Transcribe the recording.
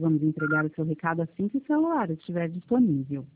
Vamos entregar o seu recado assim que o celular estiver disponível.